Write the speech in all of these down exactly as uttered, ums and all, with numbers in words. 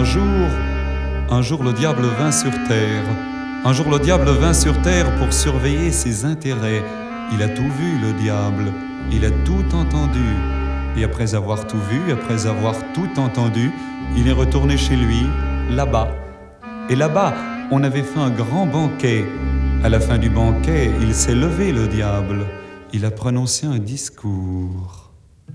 Un jour, un jour le diable vint sur terre. Un jour le diable vint sur terre pour surveiller ses intérêts. Il a tout vu, le diable, il a tout entendu. Et après avoir tout vu, après avoir tout entendu, il est retourné chez lui, là-bas. Et là-bas, on avait fait un grand banquet. À la fin du banquet, il s'est levé, le diable. Il a prononcé un discours.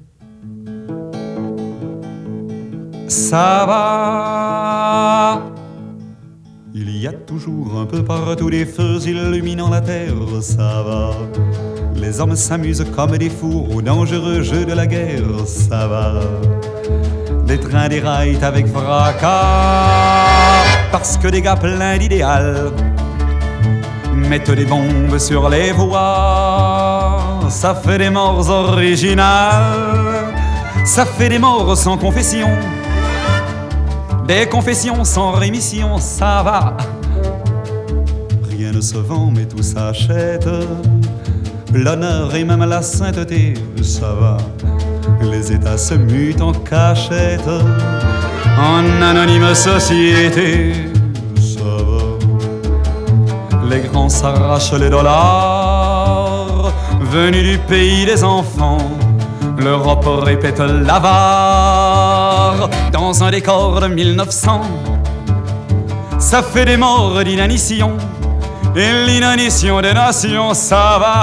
Ça va. Il y a toujours un peu partout des feux illuminant la terre, ça va. Les hommes s'amusent comme des fous au dangereux jeu de la guerre, ça va. Des trains déraillent avec fracas, parce que des gars pleins d'idéal mettent des bombes sur les voies. Ça fait des morts originales, ça fait des morts sans confession, des confessions sans rémission, ça va. Rien ne se vend mais tout s'achète, l'honneur et même la sainteté, ça va. Les États se mutent en cachette, en anonyme société, ça va. Les grands s'arrachent les dollars, venus du pays des enfants. L'Europe répète l'avare dans un décor de mille neuf cents. Ça fait des morts d'inanition, et l'inanition des nations, ça va.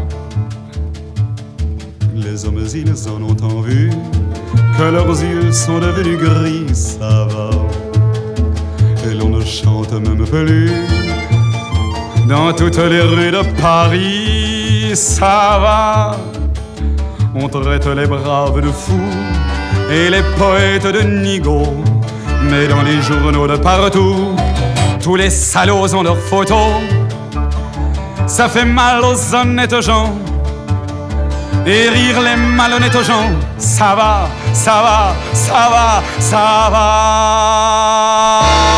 Les hommes, ils en ont tant vu que leurs yeux sont devenus gris, ça va. Et l'on ne chante même plus dans toutes les rues de Paris, ça va. On traite les braves de fous et les poètes de nigauds, mais dans les journaux de partout, tous les salauds ont leurs photos. Ça fait mal aux honnêtes gens et rire les malhonnêtes gens, ça va, ça va, ça va, ça va.